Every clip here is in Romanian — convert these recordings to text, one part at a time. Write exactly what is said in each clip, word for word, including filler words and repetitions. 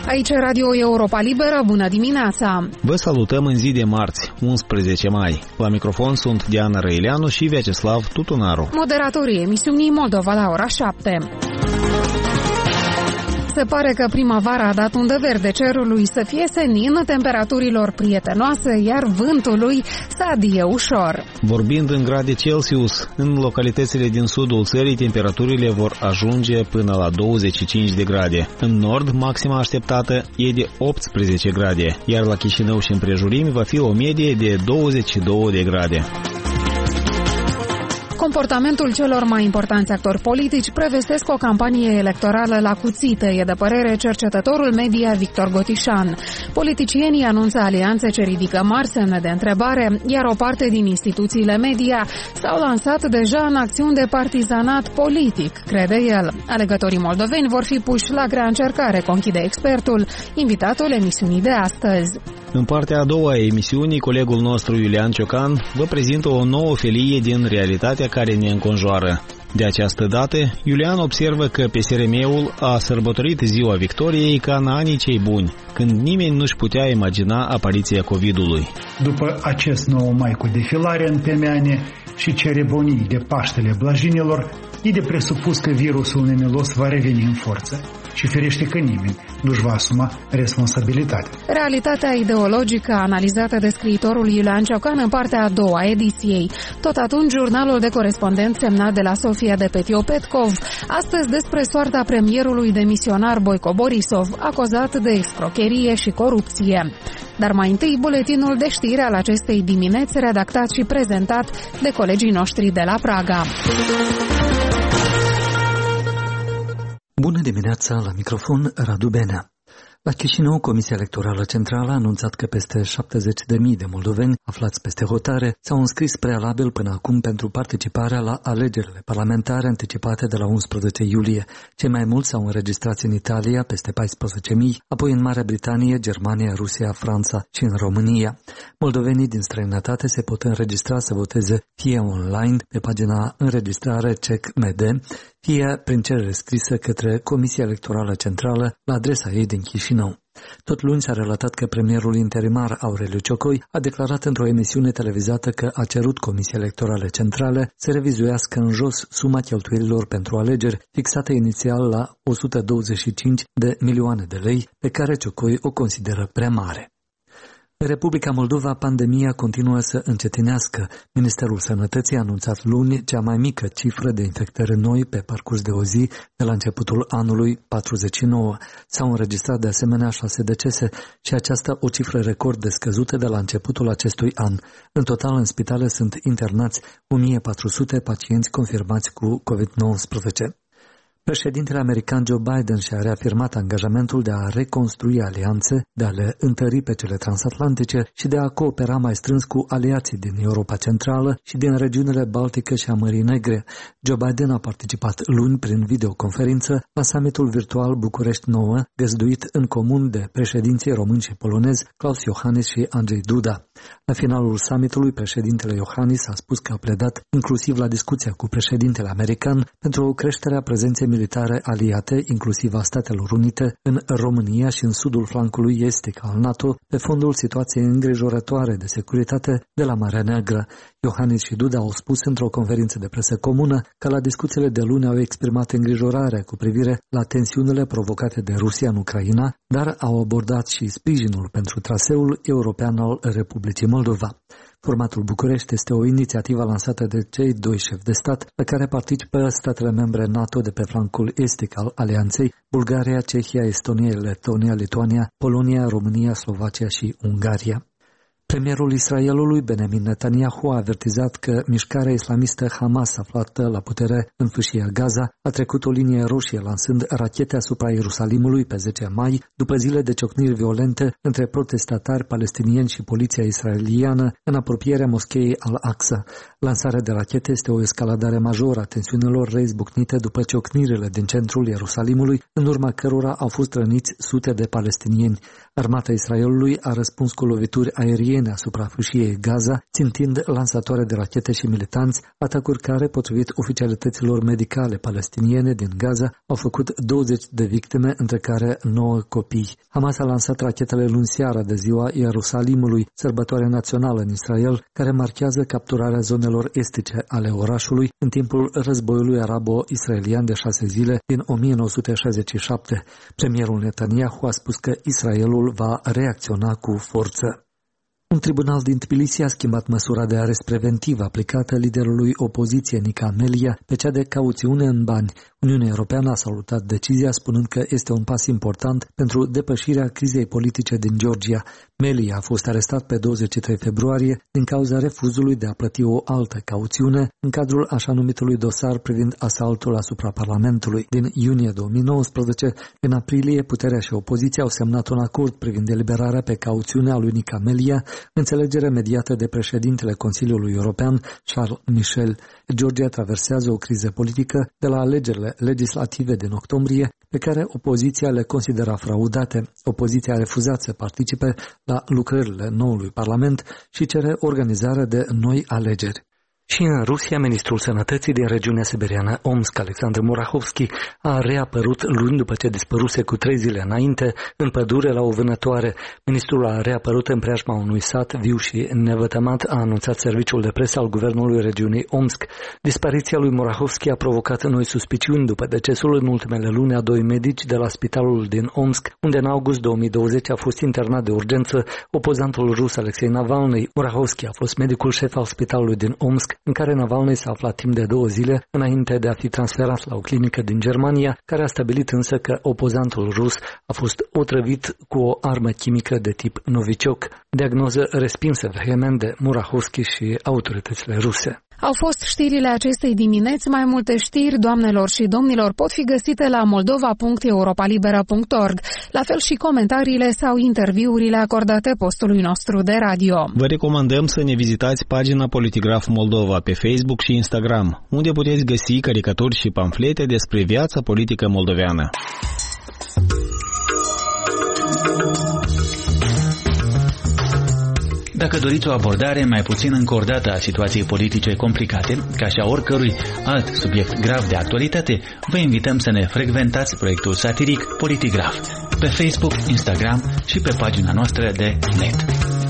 Aici Radio Europa Liberă, bună dimineața! Vă salutăm în zi de marți, unsprezece mai. La microfon sunt Diana Răileanu și Vyacheslav Tutunaru. Moderatorii emisiunii Moldova la ora șapte. Se pare că primăvara a dat undă verde cerului să fie senin, temperaturilor prietenoase, iar vântului să adie ușor. Vorbind în grade Celsius, în localitățile din sudul țării, temperaturile vor ajunge până la douăzeci și cinci de grade. În nord, maxima așteptată e de optsprezece grade, iar la Chișinău și împrejurimi va fi o medie de douăzeci și două de grade. Comportamentul celor mai importanți actori politici prevestesc o campanie electorală la cuțită, e de părere cercetătorul media Victor Gotișan. Politicienii anunță alianțe ce ridică mari semne de întrebare, iar o parte din instituțiile media s-au lansat deja în acțiuni de partizanat politic, crede el. Alegătorii moldoveni vor fi puși la grea încercare, conchide expertul, invitatul emisiunii de astăzi. În partea a doua a emisiunii, colegul nostru Iulian Ciocan vă prezintă o nouă felie din realitatea care ne înconjoară. De această dată, Iulian observă că P S R M-ul a sărbătorit ziua victoriei ca în anii cei buni, când nimeni nu-și putea imagina apariția COVID-ului. După acest nou mai cu defilare în Temeane și ceremonii de Paștele Blajinilor, e de presupus că virusul nemilos va reveni în forță și ferește că nimeni nu-și va asuma responsabilitatea. Realitatea ideologică analizată de scriitorul Iulian Ciocan în partea a doua a ediției. Tot atunci, jurnalul de corespondent semnat de la Sofia de Petio-Petkov, astăzi despre soarta premierului demisionar Boico Borisov, acuzat de escrocherie și corupție. Dar mai întâi, buletinul de știri al acestei dimineți, redactat și prezentat de colegii noștri de la Praga. Bună dimineața, la microfon Radu Benea. La Chișinău, Comisia Electorală Centrală a anunțat că peste șaptezeci de mii de moldoveni aflați peste hotare s-au înscris prealabil până acum pentru participarea la alegerile parlamentare anticipate de la unsprezece iulie. Cei mai mulți s-au înregistrat în Italia, peste paisprezece mii, apoi în Marea Britanie, Germania, Rusia, Franța și în România. Moldovenii din străinătate se pot înregistra să voteze fie online pe pagina înregistrare C E C M D, fie prin cerere scrisă către Comisia Electorală Centrală la adresa ei din Chișinău. Tot luni s-a relatat că premierul interimar Aureliu Ciocoi a declarat într-o emisiune televizată că a cerut Comisiei Electorale Centrale să revizuiască în jos suma cheltuielilor pentru alegeri, fixată inițial la o sută douăzeci și cinci de milioane de lei, pe care Ciocoi o consideră prea mare. În Republica Moldova, pandemia continuă să încetinească. Ministerul Sănătății a anunțat luni cea mai mică cifră de infectări noi pe parcurs de o zi de la începutul anului, patruzeci și nouă. S-au înregistrat de asemenea șase decese și aceasta o cifră record de scăzută de la începutul acestui an. În total, în spitale sunt internați o mie patru sute pacienți confirmați cu covid nouăsprezece. Președintele american Joe Biden și-a reafirmat angajamentul de a reconstrui alianțe, de a le întări pe cele transatlantice și de a coopera mai strâns cu aliații din Europa Centrală și din regiunile Baltică și a Mării Negre. Joe Biden a participat luni prin videoconferință la summitul virtual București nouă, găzduit în comun de președinții români și polonezi Klaus Iohannis și Andrzej Duda. La finalul summitului, președintele Iohannis a spus că a pledat inclusiv la discuția cu președintele american pentru o creștere a prezenței militare aliate, inclusiv a Statelor Unite, în România și în sudul flancului estic al NATO, pe fondul situației îngrijorătoare de securitate de la Marea Neagră. Iohannis și Duda au spus într-o conferință de presă comună că la discuțiile de luni au exprimat îngrijorarea cu privire la tensiunile provocate de Rusia în Ucraina, dar au abordat și sprijinul pentru traseul european al Republicii Moldova. Formatul București este o inițiativă lansată de cei doi șefi de stat, la care participă statele membre NATO de pe flancul estic al alianței, Bulgaria, Cehia, Estonia, Letonia, Lituania, Polonia, România, Slovacia și Ungaria. Premierul Israelului, Benjamin Netanyahu, a avertizat că mișcarea islamistă Hamas, aflată la putere în fâșia Gaza, a trecut o linie roșie lansând rachete asupra Ierusalimului pe zece mai, după zile de ciocniri violente între protestatari palestinieni și poliția israeliană în apropierea moscheei Al-Aqsa. Lansarea de rachete este o escaladare majoră a tensiunilor reizbucnite după ciocnirile din centrul Ierusalimului, în urma cărora au fost răniți sute de palestinieni. Armata Israelului a răspuns cu lovituri aeriene asupra fâșiei Gaza, țintind lansatoare de rachete și militanți, atacuri care, potrivit oficialităților medicale palestiniene din Gaza, au făcut douăzeci de victime, între care nouă copii. Hamas a lansat rachetele luni seara de ziua Ierusalimului, sărbătoare națională în Israel, care marchează capturarea zonelor estice ale orașului în timpul războiului arabo-israelian de șase zile din o mie nouă sute șaizeci și șapte. Premierul Netanyahu a spus că Israelul va reacționa cu forță. Un tribunal din Tbilisi a schimbat măsura de arest preventiv aplicată liderului opoziției Nica Melia pe cea de cauțiune în bani. Uniunea Europeană a salutat decizia spunând că este un pas important pentru depășirea crizei politice din Georgia. Melia a fost arestat pe douăzeci și trei februarie din cauza refuzului de a plăti o altă cauțiune în cadrul așa numitului dosar privind asaltul asupra Parlamentului. Din iunie două mii nouăsprezece, în aprilie, puterea și opoziția au semnat un acord privind eliberarea pe cauțiune a lui Nica Melia, înțelegere mediată de președintele Consiliului European, Charles Michel. Georgia traversează o criză politică de la alegerile legislative din octombrie, pe care opoziția le considera fraudate. Opoziția a refuzat să participe la lucrările noului Parlament și cere organizarea de noi alegeri. Și în Rusia, ministrul sănătății din regiunea siberiană Omsk, Alexandru Murahovski, a reapărut luni după ce dispăruse cu trei zile înainte în pădure la o vânătoare. Ministrul a reapărut în preajma unui sat viu și nevătămat, a anunțat serviciul de presă al guvernului regiunii Omsk. Dispariția lui Murahovski a provocat noi suspiciuni după decesul în ultimele luni a doi medici de la spitalul din Omsk, unde în august două mii douăzeci a fost internat de urgență opozantul rus Alexei Navalny. Murahovski a fost medicul șef al spitalului din Omsk, în care Navalny s-a aflat timp de două zile înainte de a fi transferat la o clinică din Germania, care a stabilit însă că opozantul rus a fost otrăvit cu o armă chimică de tip Novichok, diagnoză respinsă vehement de Murahovski și autoritățile ruse. Au fost știrile acestei dimineți. Mai multe știri, doamnelor și domnilor, pot fi găsite la moldova punct europalibera punct org, la fel și comentariile sau interviurile acordate postului nostru de radio. Vă recomandăm să ne vizitați pagina Politigraf Moldova pe Facebook și Instagram, unde puteți găsi caricaturi și pamflete despre viața politică moldoveană. Dacă doriți o abordare mai puțin încordată a situației politice complicate, ca și a oricărui alt subiect grav de actualitate, vă invităm să ne frecventați proiectul satiric Politigraf pe Facebook, Instagram și pe pagina noastră de net.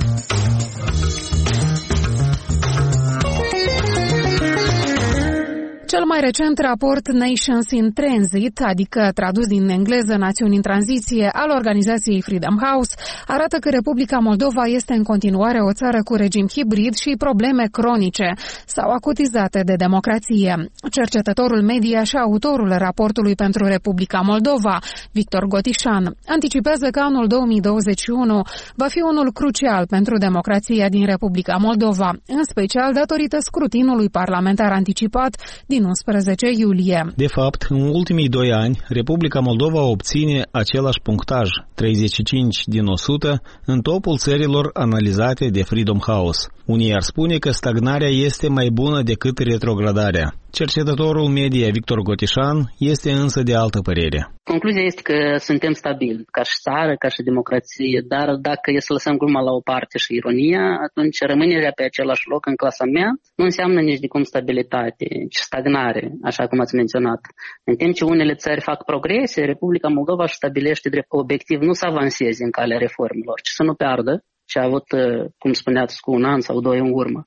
Cel mai recent raport Nations in Transit, adică tradus din engleză Națiuni în tranziție, al organizației Freedom House, arată că Republica Moldova este în continuare o țară cu regim hibrid și probleme cronice sau acutizate de democrație. Cercetătorul media și autorul raportului pentru Republica Moldova, Victor Gotișan, anticipează că anul două mii douăzeci și unu va fi unul crucial pentru democrația din Republica Moldova, în special datorită scrutinului parlamentar anticipat din unsprezece iulie. De fapt, în ultimii doi ani, Republica Moldova obține același punctaj, treizeci și cinci din o sută, în topul țărilor analizate de Freedom House. Unii ar spune că stagnarea este mai bună decât retrogradarea. Cercetătorul media Victor Gotișan este însă de altă părere. Concluzia este că suntem stabili, ca și țară, ca și democrație, dar dacă e să lăsăm gluma la o parte și ironia, atunci rămânerea pe același loc în clasament nu înseamnă nici de cum stabilitate, ci stagnare, așa cum ați menționat. În timp ce unele țări fac progrese, Republica Moldova își stabilește drept obiectiv nu să avanseze în calea reformelor, ci să nu piardă ce a avut, cum spuneați, cu un an sau doi în urmă.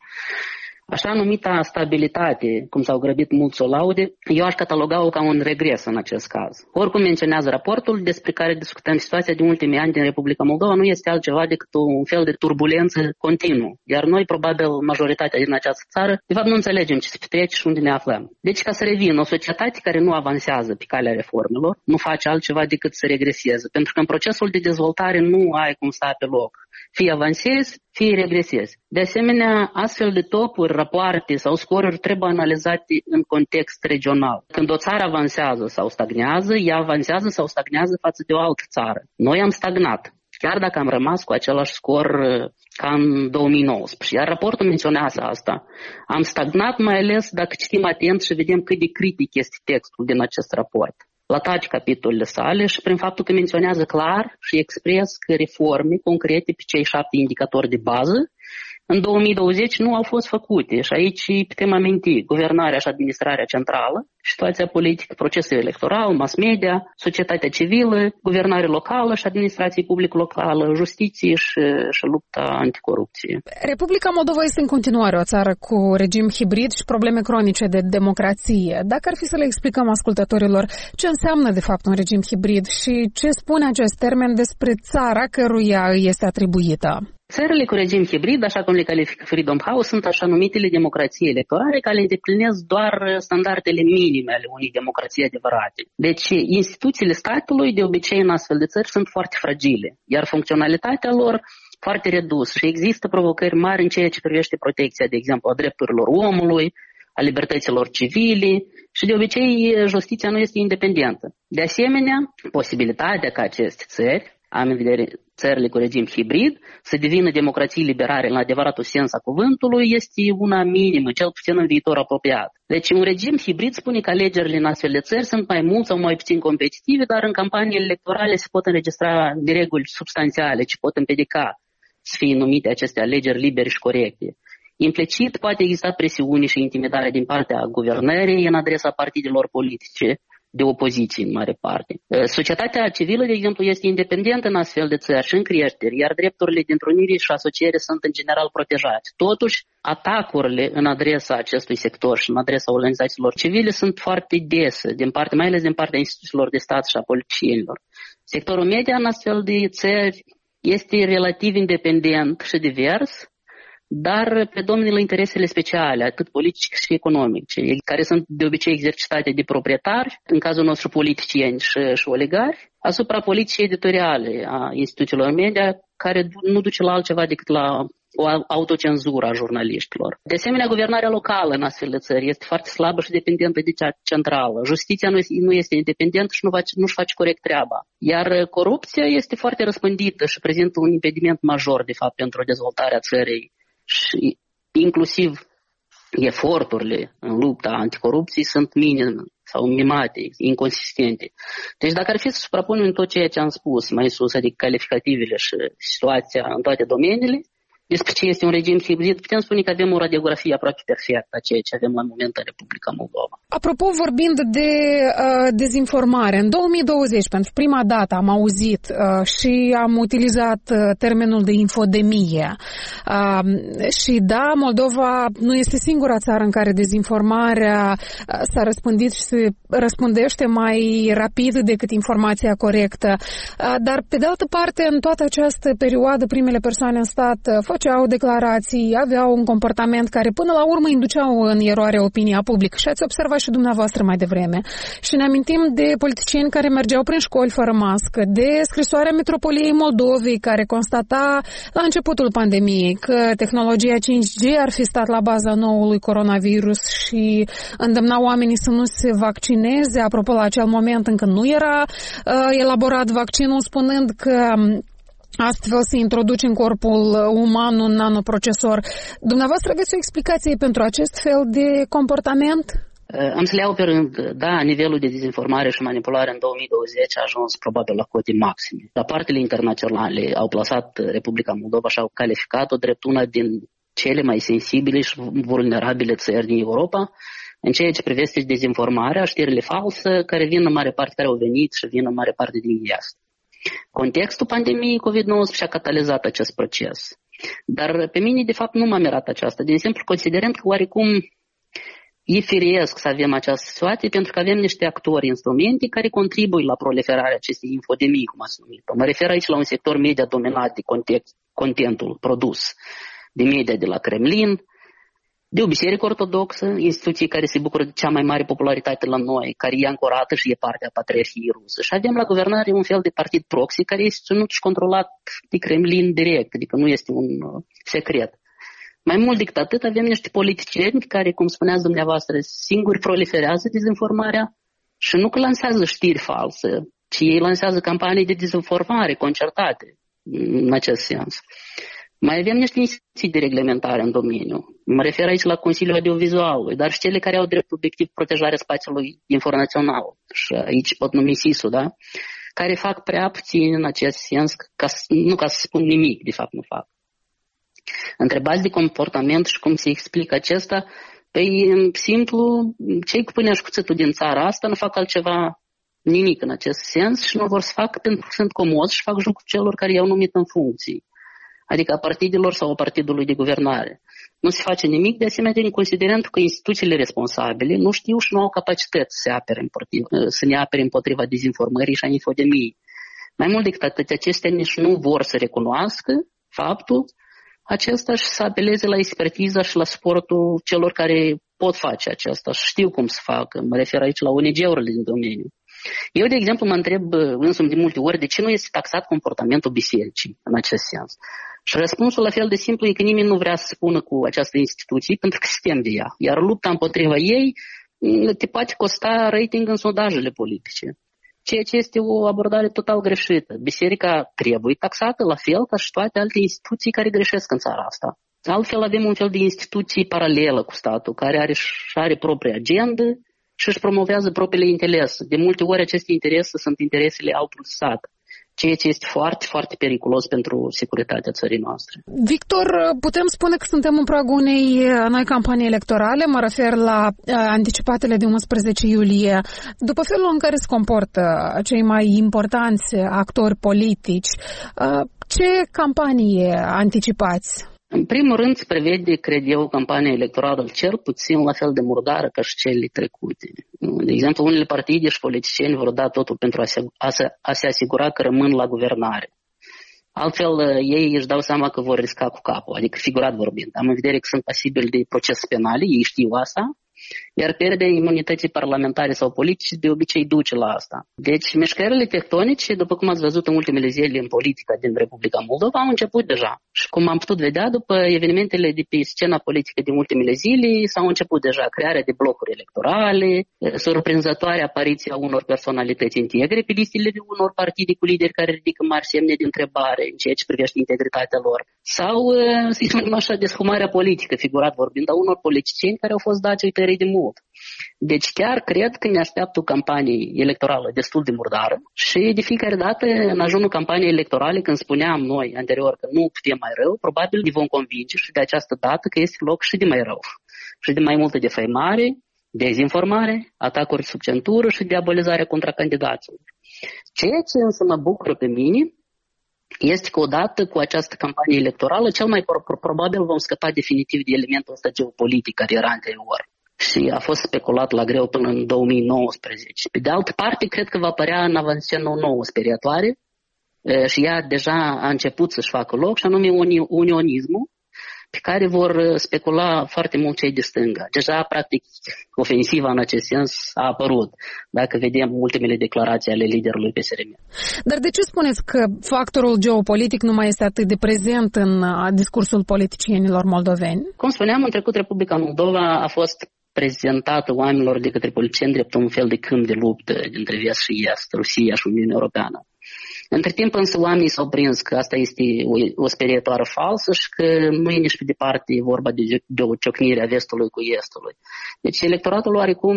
Așa numita stabilitate, cum s-au grăbit mulți o laude, eu aș cataloga-o ca un regres în acest caz. Oricum menționează raportul despre care discutăm, situația din ultimii ani din Republica Moldova nu este altceva decât un fel de turbulență continuă. Iar noi, probabil, majoritatea din această țară, de fapt nu înțelegem ce se petrece și unde ne aflăm. Deci, ca să revin, o societate care nu avansează pe calea reformelor, nu face altceva decât să regreseze. Pentru că în procesul de dezvoltare nu ai cum sta pe loc. Fie avansezi, fie regresezi. De asemenea, astfel de topuri, rapoarte sau scoruri trebuie analizate în context regional. Când o țară avansează sau stagnează, ea avansează sau stagnează față de o altă țară. Noi am stagnat, chiar dacă am rămas cu același scor ca în două mii nouăsprezece. Iar raportul menționează asta. Am stagnat mai ales dacă citim atent și vedem cât de critic este textul din acest raport. la toate capitolele sale și prin faptul că menționează clar și expres că reforme concrete pe cei șapte indicatori de bază în două mii douăzeci nu au fost făcute și aici putem aminti guvernarea și administrarea centrală, situația politică, procesul electoral, mass media, societatea civilă, guvernare locală și administrație publică locală, justiție și, și lupta anticorupție. Republica Moldova este în continuare o țară cu regim hibrid și probleme cronice de democrație. Dacă ar fi să le explicăm ascultătorilor ce înseamnă de fapt un regim hibrid și ce spune acest termen despre țara căruia îi este atribuită. Țările cu regim hibrid, așa cum le califică Freedom House, sunt așa numitele democrații electorale care îndeplinesc doar standardele minime ale unei democrații adevărate. Deci instituțiile statului de obicei în astfel de țări sunt foarte fragile, iar funcționalitatea lor foarte redusă și există provocări mari în ceea ce privește protecția, de exemplu, a drepturilor omului, a libertăților civile și de obicei justiția nu este independentă. De asemenea, posibilitatea ca aceste țări, am în vedere țările cu regim hibrid, să devină democrații liberale în adevăratul sens a cuvântului este una minimă, cel puțin în viitor apropiat. Deci un regim hibrid spune că alegerile în astfel de țări sunt mai mult sau mai puțin competitive, dar în campaniile electorale se pot înregistra nereguli substanțiale ce pot împiedica să fie numite aceste alegeri libere și corecte. Implicit poate exista presiune și intimidare din partea guvernării în adresa partidelor politice de opoziție în mare parte. Societatea civilă, de exemplu, este independentă în astfel de țări și în creștere, iar drepturile de întrunire și asociere sunt în general protejate. Totuși, atacurile în adresa acestui sector și în adresa organizațiilor civile sunt foarte dese, din parte, mai ales din partea instituțiilor de stat și a politicienilor. Sectorul media în astfel de țări este relativ independent și divers, dar predomină interesele speciale, atât politice și economice, care sunt de obicei exercitate de proprietari, în cazul nostru politicieni și, și oligari, asupra politicii editoriale a instituțiilor media, care nu duce la altceva decât la o autocenzură a jurnaliștilor. De asemenea, guvernarea locală în astfel de țări este foarte slabă și dependentă de cea centrală. Justiția nu este, nu este independentă și nu face, nu-și face corect treaba. Iar corupția este foarte răspândită și prezintă un impediment major, de fapt, pentru dezvoltarea țării. Și inclusiv eforturile în lupta anticorupției sunt minime sau mimate, inconsistente. Deci dacă ar fi să suprapunem tot ceea ce am spus mai sus, adică calificativele și situația în toate domeniile, despre ce este un regim hibrid, putem spune că avem o radiografie aproape perfectă a ceea ce avem la moment în Republica Moldova. Apropo, vorbind de uh, dezinformare, în două mii douăzeci, pentru prima dată am auzit uh, și am utilizat uh, termenul de infodemie. Uh, și da, Moldova nu este singura țară în care dezinformarea uh, s-a răspândit și se răspundește mai rapid decât informația corectă. Uh, dar, pe de altă parte, în toată această perioadă, primele persoane în stat uh, făceau declarații, aveau un comportament care până la urmă induceau în eroare opinia publică. Și ați observat și dumneavoastră mai devreme. Și ne amintim de politicieni care mergeau prin școli fără mască, de scrisoarea Metropoliei Moldovei care constata la începutul pandemiei că tehnologia cinci G ar fi stat la baza noului coronavirus și îndemna oamenii să nu se vaccineze. Apropo, la acel moment încă nu era uh, elaborat vaccinul, spunând că astfel se introduce în corpul uman un nanoprocesor. Dumneavoastră aveți o explicație pentru acest fel de comportament? Am să le iau pe rând. Da, nivelul de dezinformare și manipulare în două mii douăzeci a ajuns probabil la cote maxime. Rapoartele internaționale au plasat Republica Moldova și au calificat-o drept una din cele mai sensibile și vulnerabile țări din Europa în ceea ce privește dezinformarea, știrile false, care vin în mare parte, care au venit și vin în mare parte din Est. Contextul pandemiei covid nouăsprezece a catalizat acest proces. Dar pe mine, de fapt, nu m-a mirat aceasta, din simplu considerând că oarecum e firesc să avem această situație, pentru că avem niște actori, instrumente care contribuie la proliferarea acestei infodemii, cum ați numit. Mă refer aici la un sector media dominat de context, contentul produs de media de la Kremlin, de o biserică ortodoxă, instituții care se bucură de cea mai mare popularitate la noi, care e ancorată și e parte a Patriarhiei Ruse. Și avem la guvernare un fel de partid proxy care este ținut și controlat de Kremlin direct, adică nu este un uh, secret. Mai mult decât atât, avem niște politicieni care, cum spuneați dumneavoastră, singuri proliferează dezinformarea și nu că lansează știri false, ci ei lansează campanii de dezinformare concertate în acest sens. Mai avem niște instituții de reglementare în domeniu. Mă refer aici la Consiliul Audiovizualului, dar și cele care au drept obiectiv protejarea spațiului informațional. Și aici pot numi S I S-ul, da? Care fac prea puțin în acest sens, ca, nu ca să spun nimic, de fapt nu fac. Întrebați de comportament și cum se explică acesta, păi, simplu, cei cu pâinea și cuțitul din țara asta nu fac altceva, nimic în acest sens și nu vor să facă pentru că sunt comozi și fac jocul celor care i-au numit în funcții, adică a partidelor sau a partidului de guvernare. Nu se face nimic, de asemenea, din considerentul că instituțiile responsabile nu știu și nu au capacități să, apere împotriva, să ne apere împotriva dezinformării și a infodemiei. Mai mult decât atât, acestea nici nu vor să recunoască faptul acesta și să apeleze la expertiza și la suportul celor care pot face aceasta și știu cum să facă. Mă refer aici la O N G-urile din domeniu. Eu, de exemplu, mă întreb însumi de multe ori de ce nu este taxat comportamentul bisericii în acest sens. Și răspunsul la fel de simplu e că nimeni nu vrea să spună cu această instituție pentru că se tem de ea. Iar lupta împotriva ei te poate costa rating în sondajele politice. Ceea ce este o abordare total greșită. Biserica trebuie taxată la fel ca și toate alte instituții care greșesc în țara asta. Altfel avem un fel de instituție paralelă cu statul, care are, are propria agendă și își promovează propriile interese. De multe ori aceste interese sunt interesele altului stat, ceea ce este foarte, foarte periculos pentru securitatea țării noastre. Victor, putem spune că suntem în pragul unei noi campanii electorale, mă refer la anticipatele de unsprezece iulie. După felul în care se comportă cei mai importanți actori politici, ce campanie anticipați? În primul rând, se prevede, cred eu, campania electorală cel puțin la fel de murdară ca și cele trecute. De exemplu, unele partide și politicieni vor da totul pentru a se, a, se, a se asigura că rămân la guvernare. Altfel, ei își dau seama că vor risca cu capul, adică figurat vorbind. Am în vedere că sunt pasibili de proces penal, ei știu asta, iar pierderea imunității parlamentare sau politice de obicei duce la asta. Deci, mișcările tectonice, după cum ați văzut în ultimele zile în politica din Republica Moldova, au început deja. Și cum am putut vedea, după evenimentele de pe scena politică din ultimele zile, s-au început deja crearea de blocuri electorale, surprinzătoare apariția unor personalități integre pe listele de unor partide cu lideri care ridică mari semne de întrebare în ceea ce privește integritatea lor. Sau, să spunem așa, deshumarea politică, figurat vorbind, a unor politicieni care au fost dați uitării de mult. Deci chiar cred că ne așteaptă o campanie electorală destul de murdară și de fiecare dată în ajunul campaniei electorale, când spuneam noi anterior că nu putem mai rău, probabil ne vom convinge și de această dată că este loc și de mai rău. Și de mai multă defăimare, dezinformare, atacuri sub centură și diabolizarea contra candidaților. Ceea ce însă mă bucură pe mine este că odată cu această campanie electorală, cel mai probabil vom scăpa definitiv de elementul ăsta geopolitic care era anterior. Și a fost speculat la greu până în două mii nouăsprezece. Pe de altă parte, cred că va apărea în avanscenă o nouă speriatoare și ea deja a început să-și facă loc, și anume unionismul, pe care vor specula foarte mult cei de stânga. Deja, practic, ofensiva în acest sens a apărut, dacă vedem ultimele declarații ale liderului P S R M. Dar de ce spuneți că factorul geopolitic nu mai este atât de prezent în discursul politicienilor moldoveni? Cum spuneam, în trecut Republica Moldova a fost prezentată oamenilor de către politicieni drept un fel de câmp de luptă dintre vest și est, Rusia și Uniunea Europeană. Între timp însă oamenii s-au prins că asta este o, o sperietoare falsă și că nu e nici pe departe vorba de, de o ciocnire a vestului cu estului. Deci electoratul oarecum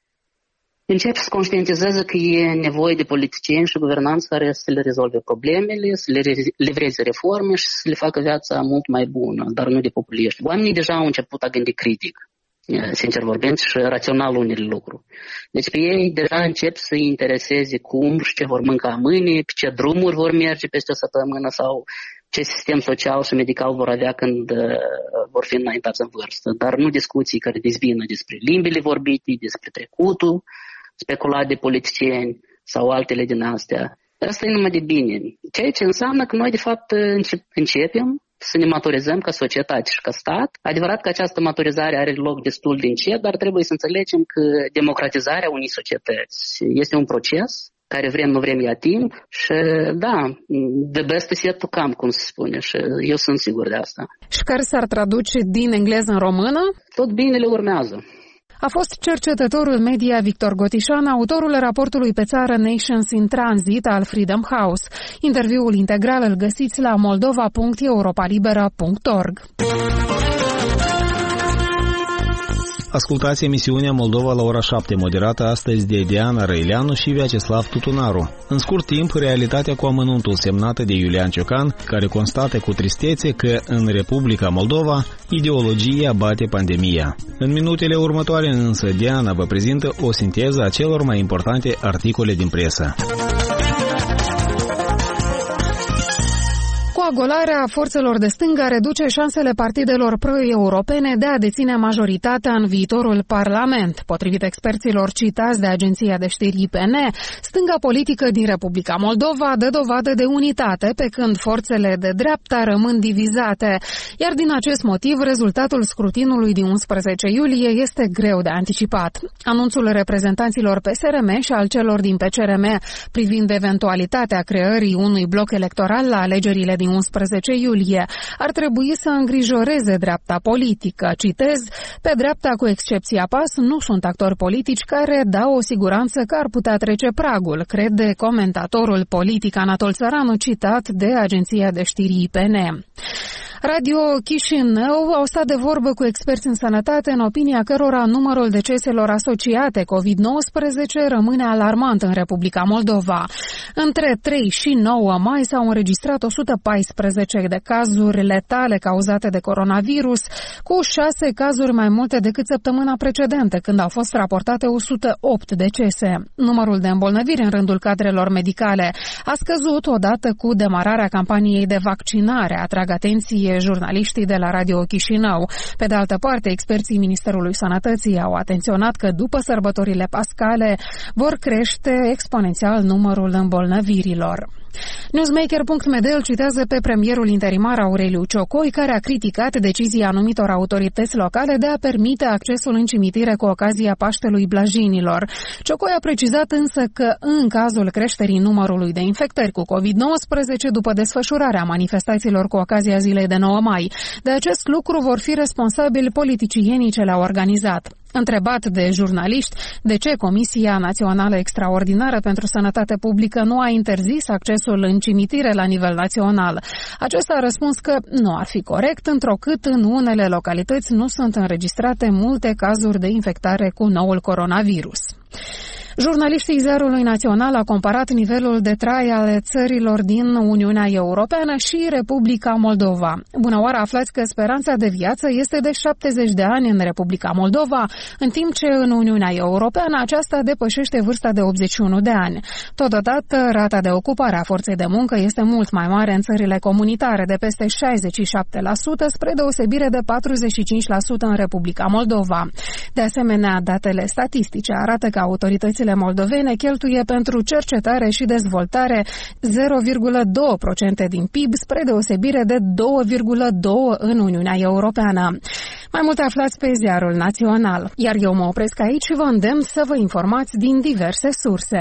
începe să conștientizeze că e nevoie de politicieni și guvernanți care să le rezolve problemele, să le livreze reforme și să le facă viața mult mai bună, dar nu de populiști. Oamenii deja au început a gândi critic, sincer vorbind, și rațional unele lucruri. Deci pe ei deja încep să-i intereseze cum și ce vor mânca mâine, pe ce drumuri vor merge peste o săptămână sau ce sistem social și medical vor avea când uh, vor fi înaintați în vârstă. Dar nu discuții care dezbină despre limbile vorbite, despre trecutul speculat de politicieni sau altele din astea. Asta e numai de bine. Ceea ce înseamnă că noi de fapt începem să ne maturizăm ca societate și ca stat. Adevărat că această maturizare are loc destul de încet, dar trebuie să înțelegem că democratizarea unei societăți este un proces care vrem, nu vrem ia timp și da, the best is yet to come, cum se spune, și eu sunt sigur de asta. Și care s-ar traduce din engleză în română? Tot binele urmează. A fost cercetătorul media Victor Gotișan, autorul raportului pe țară Nations in Transit al Freedom House. Interviul integral îl găsiți la moldova punct europalibera punct org. Ascultați emisiunea Moldova la ora șapte, moderată astăzi de Diana Răileanu și Vyacheslav Tutunaru. În scurt timp, realitatea cu amănuntul semnată de Iulian Ciocan, care constată cu tristețe că în Republica Moldova ideologia bate pandemia. În minutele următoare însă, Diana vă prezintă o sinteză a celor mai importante articole din presă. Coagularea forțelor de stânga reduce șansele partidelor pro-europene de a deține majoritatea în viitorul Parlament. Potrivit experților citați de agenția de știri I P N, stânga politică din Republica Moldova dă dovadă de unitate, pe când forțele de dreapta rămân divizate. Iar din acest motiv, rezultatul scrutinului din unsprezece iulie este greu de anticipat. Anunțul reprezentanților P S R M și al celor din P C R M privind eventualitatea creării unui bloc electoral la alegerile din unsprezece iulie ar trebui să îngrijoreze dreapta politică. Citez, pe dreapta, cu excepția P A S, nu sunt actori politici care dau o siguranță că ar putea trece pragul, crede comentatorul politic Anatol Țăranu, citat de agenția de știri I P N. Radio Chișinău au stat de vorbă cu experți în sănătate, în opinia cărora numărul deceselor asociate covid nouăsprezece rămâne alarmant în Republica Moldova. Între trei și nouă mai s-au înregistrat o sută paisprezece de cazuri letale cauzate de coronavirus, cu șase cazuri mai multe decât săptămâna precedentă, când au fost raportate o sută opt decese. Numărul de îmbolnăviri în rândul cadrelor medicale a scăzut odată cu demararea campaniei de vaccinare, atrag atenție jurnaliștii de la Radio Chișinău. Pe de altă parte, experții Ministerului Sănătății au atenționat că după sărbătorile pascale vor crește exponențial numărul îmbolnăvirilor. Newsmaker punct m d îl citează pe premierul interimar Aureliu Ciocoi, care a criticat decizia anumitor autorități locale de a permite accesul în cimitire cu ocazia Paștelui Blajinilor. Ciocoi a precizat însă că în cazul creșterii numărului de infectări cu covid nouăsprezece după desfășurarea manifestațiilor cu ocazia zilei de nouă mai, de acest lucru vor fi responsabili politicienii ce le-au organizat. Întrebat de jurnaliști de ce Comisia Națională Extraordinară pentru Sănătate Publică nu a interzis accesul în cimitire la nivel național, acesta a răspuns că nu ar fi corect, întrucât în unele localități nu sunt înregistrate multe cazuri de infectare cu noul coronavirus. Jurnaliștii Ziarului Național au comparat nivelul de trai ale țărilor din Uniunea Europeană și Republica Moldova. Bună oară, aflați că speranța de viață este de șaptezeci de ani în Republica Moldova, în timp ce în Uniunea Europeană aceasta depășește vârsta de optzeci și unu de ani. Totodată, rata de ocupare a forței de muncă este mult mai mare în țările comunitare, de peste șaizeci și șapte la sută, spre deosebire de patruzeci și cinci la sută în Republica Moldova. De asemenea, datele statistice arată că autoritățile moldovene cheltuie pentru cercetare și dezvoltare zero virgulă doi la sută din P I B, spre deosebire de doi virgulă doi la sută în Uniunea Europeană. Mai multe aflați pe Ziarul Național. Iar eu mă opresc aici și vă îndemn să vă informați din diverse surse.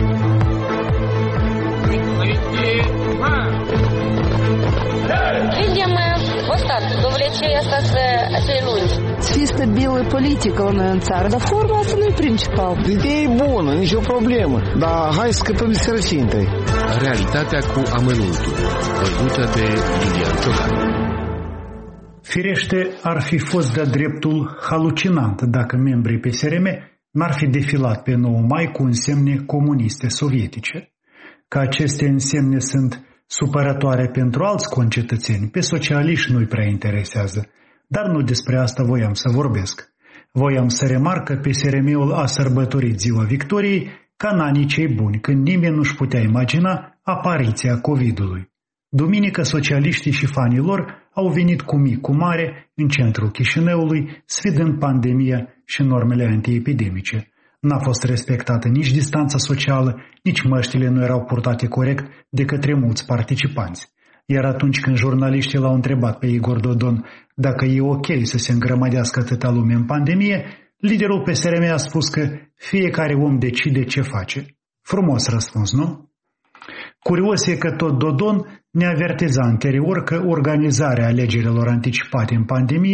Să fie stabilă politică la noi în țară, dar forma asta nu e principal. Ideea e bună, nicio problemă, dar hai să scăpăm de sărăcie întâi. Realitatea cu amănuntul, văzută de Iulian Ciocan. Firește, ar fi fost de-a dreptul halucinant dacă membrii P S R M n-ar fi defilat pe nouă mai cu însemne comuniste sovietice. Că aceste însemne sunt supărătoare pentru alți concetățeni, pe socialiști nu-i prea interesează. Dar nu despre asta voiam să vorbesc. Voiam să remarc că P S R M-ul a sărbătorit ziua victoriei ca în anii cei buni, când nimeni nu-și putea imagina apariția COVID-ului. Duminică, socialiștii și fanii lor au venit cu mic cu mare în centrul Chișinăului, sfidând pandemia și normele antiepidemice. N-a fost respectată nici distanța socială, nici măștile nu erau purtate corect de către mulți participanți. Iar atunci când jurnaliștii l-au întrebat pe Igor Dodon dacă e ok să se îngrămădească atâta lume în pandemie, liderul P S R M a spus că fiecare om decide ce face. Frumos răspuns, nu? Curios e că tot Dodon ne avertiza anterior că organizarea alegerilor anticipate în pandemie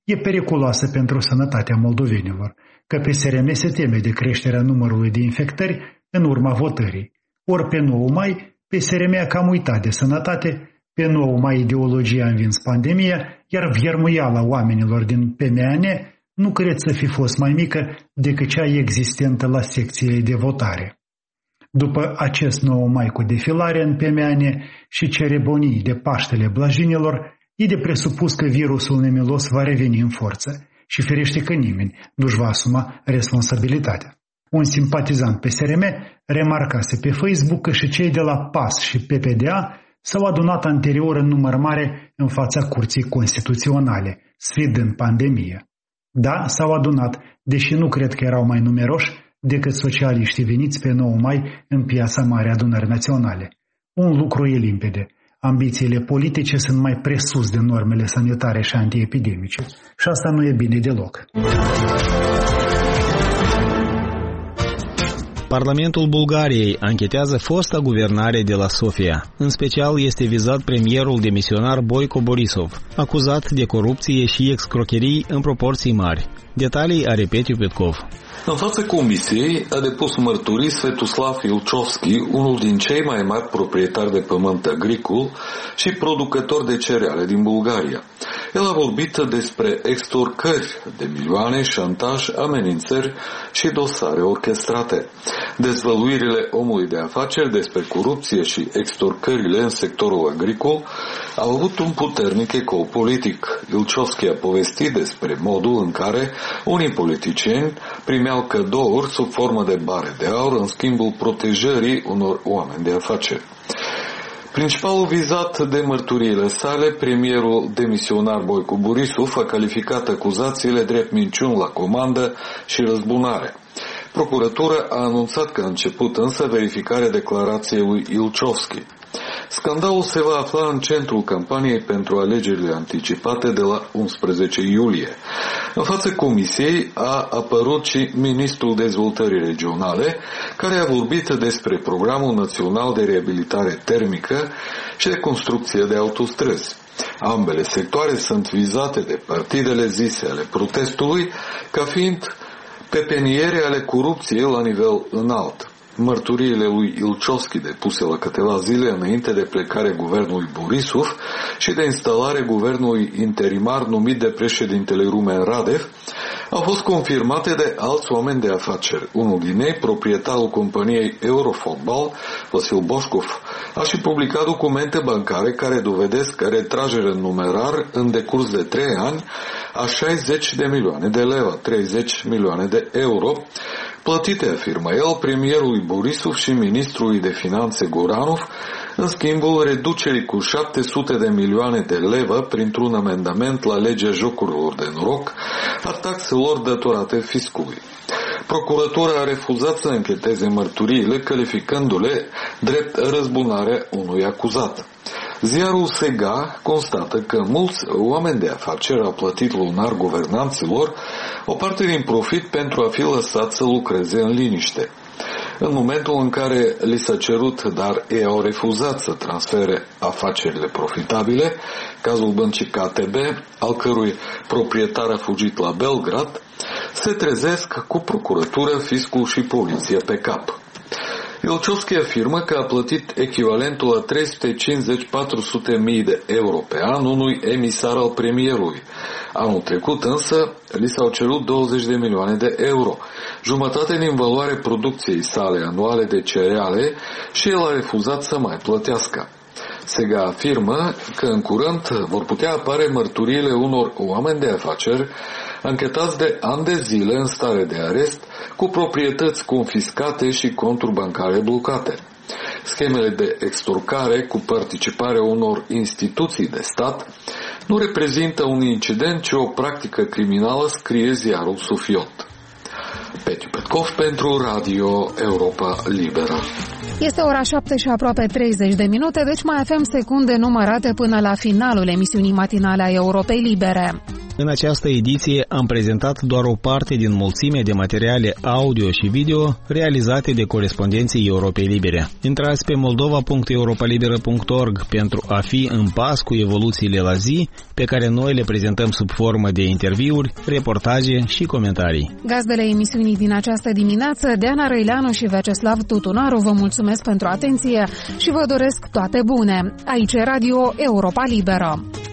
e periculoasă pentru sănătatea moldovenilor, că P S R M se teme de creșterea numărului de infectări în urma votării. Ori pe nouă mai, P S R M a cam uitat de sănătate, pe nouă mai ideologia a învins pandemia, iar viermuiala oamenilor din P M A N nu cred să fi fost mai mică decât cea existentă la secțiile de votare. După acest nouă mai cu defilare în P M A N și ceremonii de Paștele Blajinilor, e de presupus că virusul nemilos va reveni în forță și ferește că nimeni nu-și va asuma responsabilitatea. Un simpatizant P S R M remarcase pe Facebook că și cei de la P A S și P P D A s-au adunat anterior în număr mare în fața Curții Constituționale, sfidând pandemia. Da, s-au adunat, deși nu cred că erau mai numeroși decât socialiștii veniți pe nouă mai în Piața Mare Adunării Naționale. Un lucru e limpede. Ambițiile politice sunt mai presus de normele sanitare și antiepidemice. Și asta nu e bine deloc. Parlamentul Bulgariei anchetează fosta guvernare de la Sofia. În special este vizat premierul demisionar Boico Borisov, acuzat de corupție și excrocherii în proporții mari. Detalii are Petiu Petkov. În fața comisiei a depus mărturii Svetoslav Ilchovski, unul din cei mai mari proprietari de pământ agricol și producător de cereale din Bulgaria. El a vorbit despre extorcări de milioane, șantaj, amenințări și dosare orchestrate. Dezvăluirile omului de afaceri despre corupție și extorcările în sectorul agricol au avut un puternic ecou politic. Ilchovski a povestit despre modul în care unii politicieni primeau cadouri sub formă de bare de aur în schimbul protejării unor oameni de afaceri. Principalul vizat de mărturiile sale, premierul demisionar Boico Borisov, a calificat acuzațiile drept minciuni la comandă și răzbunare. Procuratura a anunțat că a început însă verificarea declarației lui Ilchovski. Scandalul se va afla în centrul campaniei pentru alegerile anticipate de la unsprezece iulie. În fața comisiei a apărut și ministrul dezvoltării regionale, care a vorbit despre Programul Național de Reabilitare Termică și de construcție de autostrăzi. Ambele sectoare sunt vizate de partidele zise ale protestului ca fiind pepeniere ale corupției la nivel înalt. Mărturiile lui Ilchovski depuse la câteva zile înainte de plecarea guvernului Borisov și de instalare guvernului interimar numit de președintele Rumen Radev au fost confirmate de alți oameni de afaceri. Unul din ei, proprietarul companiei Eurofotbal, Vasil Boșcov, a și publicat documente bancare care dovedesc retragerea în numerar în decurs de trei ani a șaizeci de milioane de lei, treizeci milioane de euro, plătite, afirmă el, premierului Borisov și ministrului de finanțe Goranov, în schimbul reducerii cu șapte sute de milioane de lei printr-un amendament la legea jocurilor de noroc a taxelor datorate fiscului. Procuratura a refuzat să încheteze mărturiile, calificându-le drept răzbunarea unui acuzat. Ziarul Sega constată că mulți oameni de afaceri au plătit lunar guvernanților o parte din profit pentru a fi lăsat să lucreze în liniște. În momentul în care li s-a cerut, dar ei au refuzat să transfere afacerile profitabile, cazul băncii K T B, al cărui proprietar a fugit la Belgrad, se trezesc cu procuratură, fiscul și poliția pe cap. Ilchovski afirmă că a plătit echivalentul la trei sute cincizeci - patru sute de mii de euro pe an unui emisar al premierului. Anul trecut însă li s-au cerut douăzeci de milioane de euro, jumătate din valoarea producției sale anuale de cereale, și el a refuzat să mai plătească. Sega afirmă că în curând vor putea apare mărturiile unor oameni de afaceri anchetați de ani de zile în stare de arest, cu proprietăți confiscate și conturi bancare blocate. Schemele de extorcare cu participarea unor instituții de stat nu reprezintă un incident, ci o practică criminală, scrie ziarul Sofiot. Petiu Petkov pentru Radio Europa Liberă. Este ora șapte și aproape treizeci de minute, deci mai avem secunde numărate până la finalul emisiunii matinale a Europei Libere. În această ediție am prezentat doar o parte din mulțimea de materiale audio și video realizate de corespondenții Europei Libere. Intrați pe moldova punct europa liberă punct org pentru a fi în pas cu evoluțiile la zi pe care noi le prezentăm sub formă de interviuri, reportaje și comentarii. Gazdele emisiunii din această dimineață, Deana Răileanu și Veceslav Tutunaru, vă mulțumesc pentru atenție și vă doresc toate bune. Aici e Radio Europa Liberă.